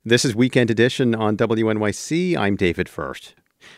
This is Weekend Edition on WNYC. I'm David First.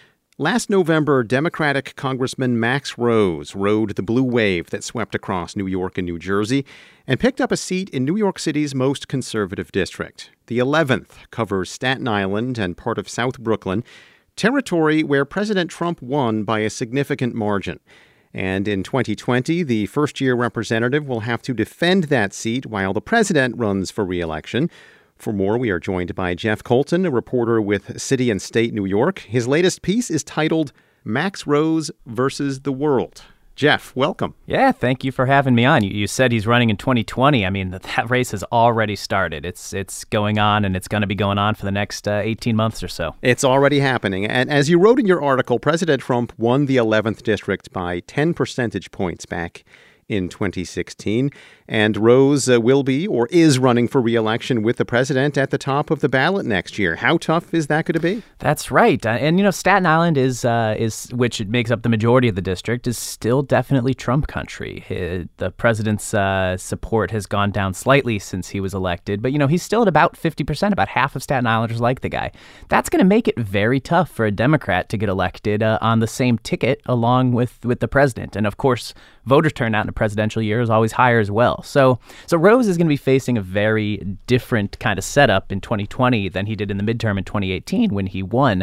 Last November, Democratic Congressman Max Rose rode the blue wave that swept across New York and New Jersey and picked up a seat in New York City's most conservative district. The 11th covers Staten Island and part of South Brooklyn, territory where President Trump won by a significant margin. And in 2020, the first-year representative will have to defend that seat while the president runs for re-election. For more, we are joined by Jeff Colton, a reporter with City and State New York. His latest piece is titled Max Rose versus the World. Jeff, welcome. Yeah, thank you for having me on. You said he's running in 2020. I mean, that race has already started. It's going on, and it's going to be going on for the next 18 months or so. It's already happening. And as you wrote in your article, President Trump won the 11th district by 10 percentage points back in 2016. And Rose will be or is running for re-election with the president at the top of the ballot next year. How tough is that going to be? That's right. And, Staten Island is which makes up the majority of the district, is still definitely Trump country. The president's support has gone down slightly since he was elected. But, he's still at about 50%. About half of Staten Islanders like the guy. That's going to make it very tough for a Democrat to get elected on the same ticket along with the president. And, of course, voter turnout in a presidential year is always higher as well. So Rose is going to be facing a very different kind of setup in 2020 than he did in the midterm in 2018 when he won.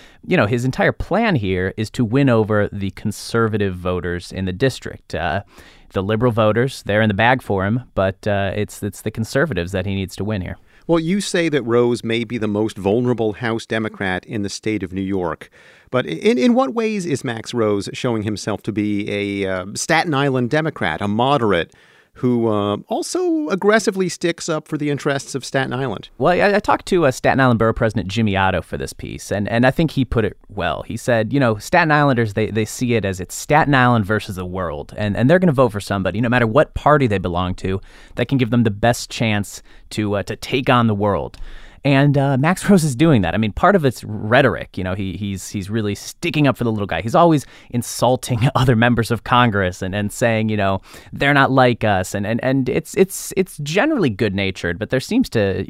His entire plan here is to win over the conservative voters in the district. The liberal voters, they're in the bag for him, but it's the conservatives that he needs to win here. Well, you say that Rose may be the most vulnerable House Democrat in the state of New York. But in what ways is Max Rose showing himself to be a Staten Island Democrat, a moderate, who also aggressively sticks up for the interests of Staten Island? Well, I talked to Staten Island Borough President Jimmy Otto for this piece, and I think he put it well. He said, Staten Islanders, they see it as it's Staten Island versus the world, and they're going to vote for somebody, no matter what party they belong to, that can give them the best chance to take on the world. And Max Rose is doing that. I mean, part of it's rhetoric. He's really sticking up for the little guy. He's always insulting other members of Congress and saying, they're not like us. And it's generally good natured, but there seems to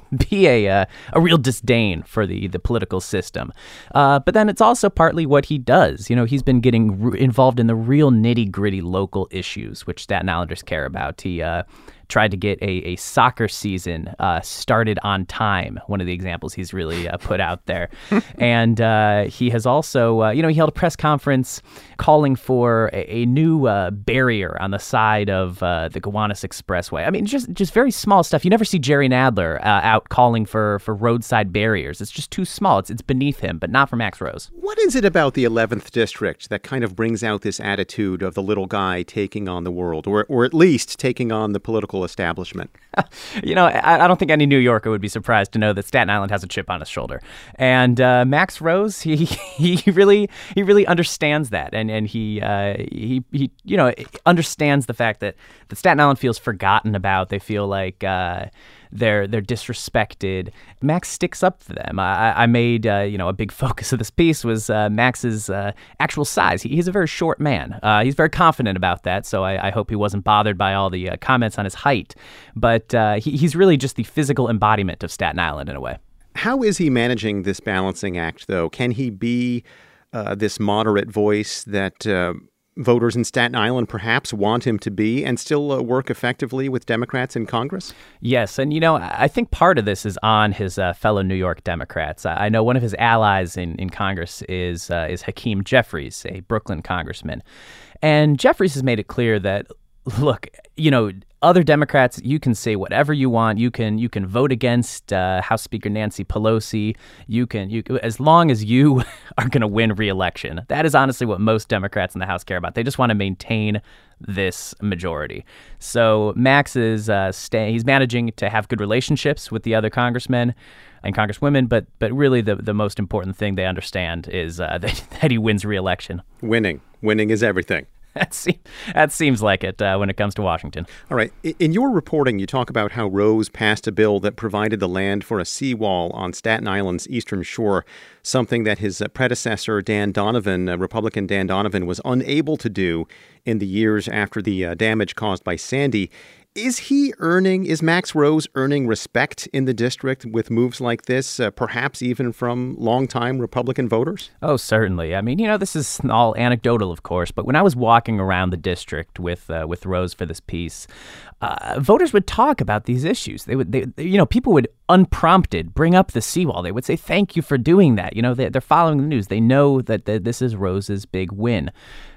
be a real disdain for the political system. But then it's also partly what he does. He's been getting involved in the real nitty gritty local issues, which Staten Islanders care about. He tried to get a soccer season started on time, one of the examples he's really put out there. And he has also, he held a press conference calling for a new barrier on the side of the Gowanus Expressway. I mean, just very small stuff. You never see Jerry Nadler out calling for roadside barriers. It's just too small. It's beneath him, but not for Max Rose. What is it about the 11th district that kind of brings out this attitude of the little guy taking on the world, or at least taking on the political establishment? I don't think any New Yorker would be surprised to know that Staten Island has a chip on his shoulder. And Max Rose, he really understands that, and he understands the fact that Staten Island feels forgotten about. They feel like they're disrespected. Max sticks up for them. I made a big focus of this piece was Max's actual size. He's a very short man. He's very confident about that, so I hope he wasn't bothered by all the comments on his height. But he's really just the physical embodiment of Staten Island in a way. How is he managing this balancing act, though? Can he be this moderate voice that voters in Staten Island perhaps want him to be and still work effectively with Democrats in Congress? Yes. And, I think part of this is on his fellow New York Democrats. I know one of his allies in Congress is Hakeem Jeffries, a Brooklyn congressman. And Jeffries has made it clear that, look, other Democrats, you can say whatever you want. You can vote against House Speaker Nancy Pelosi. You can as long as you are going to win re-election. That is honestly what most Democrats in the House care about. They just want to maintain this majority. So Max is he's managing to have good relationships with the other congressmen and congresswomen, but really the most important thing they understand is that he wins re-election. Winning is everything. That seems like it when it comes to Washington. All right. In your reporting, you talk about how Rose passed a bill that provided the land for a seawall on Staten Island's eastern shore, something that his predecessor, Dan Donovan, Republican Dan Donovan, was unable to do in the years after the damage caused by Sandy. Is Max Rose earning respect in the district with moves like this, perhaps even from longtime Republican voters? Oh, certainly. I mean, this is all anecdotal, of course, but when I was walking around the district with Rose for this piece, voters would talk about these issues. People would unprompted bring up the seawall. They would say, "Thank you for doing that." They're following the news. They know that this is Rose's big win.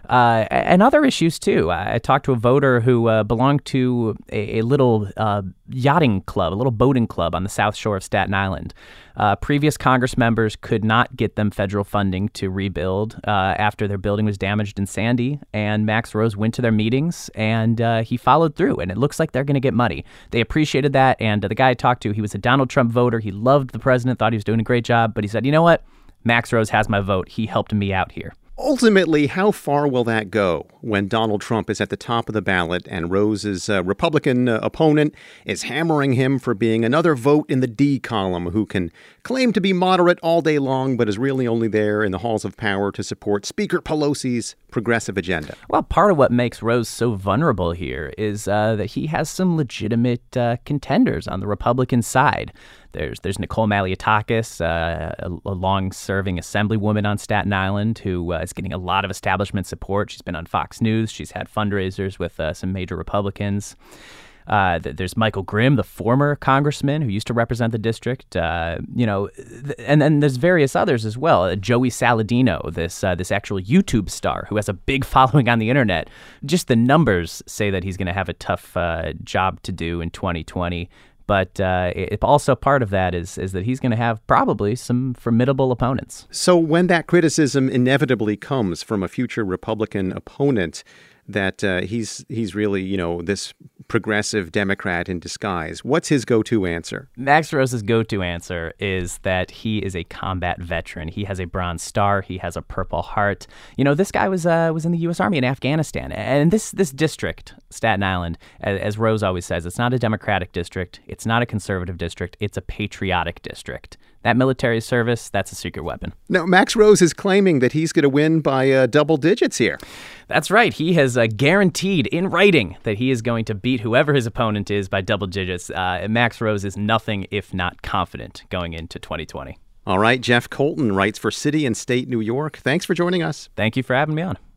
And other issues, too. I talked to a voter who belonged to a little yachting club, a little boating club on the south shore of Staten Island. Previous Congress members could not get them federal funding to rebuild after their building was damaged in Sandy. And Max Rose went to their meetings, and he followed through. And it looks like they're going to get money. They appreciated that. And the guy I talked to, he was a Donald Trump voter. He loved the president, thought he was doing a great job. But he said, you know what? Max Rose has my vote. He helped me out here. Ultimately, how far will that go when Donald Trump is at the top of the ballot and Rose's Republican opponent is hammering him for being another vote in the D column who can claim to be moderate all day long but is really only there in the halls of power to support Speaker Pelosi's progressive agenda? Well, part of what makes Rose so vulnerable here is that he has some legitimate contenders on the Republican side. There's Nicole Malliotakis, a long-serving assemblywoman on Staten Island who is getting a lot of establishment support. She's been on Fox News. She's had fundraisers with some major Republicans. There's Michael Grimm, the former congressman who used to represent the district. And then there's various others as well. Joey Saladino, this actual YouTube star who has a big following on the internet. Just the numbers say that he's going to have a tough job to do in 2020. But also part of that is that he's going to have probably some formidable opponents. So when that criticism inevitably comes from a future Republican opponent that he's really, this progressive Democrat in disguise, what's his go-to answer? Max Rose's go-to answer is that he is a combat veteran. He has a Bronze Star. He has a Purple Heart. This guy was in the U.S. Army in Afghanistan. And this district, Staten Island, as Rose always says, it's not a Democratic district. It's not a conservative district. It's a patriotic district. That military service, that's a secret weapon. Now, Max Rose is claiming that he's going to win by double digits here. That's right. He has guaranteed in writing that he is going to beat whoever his opponent is by double digits. Max Rose is nothing if not confident going into 2020. All right. Jeff Colton writes for City and State New York. Thanks for joining us. Thank you for having me on.